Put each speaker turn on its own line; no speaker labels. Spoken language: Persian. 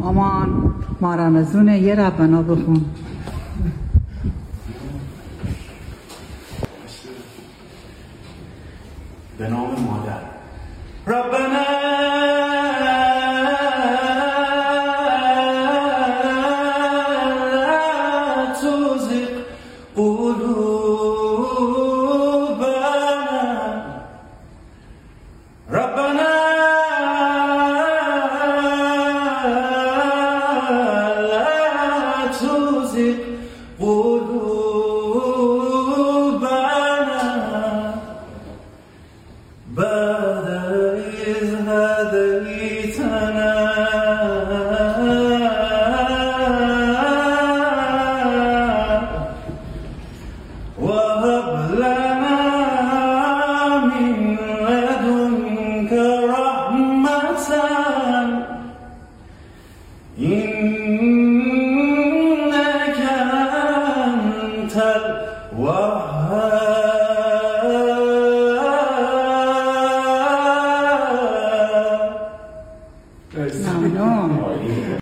مامان ما رمزونه یه ربنا بخون.
به نام مادر. ربنا لا تزغ قلوبنا ربنا لا تزغ قلوبنا بعد إذ هديتنا وهب لنا من لدنك رحمة إنك أنت الوهاب.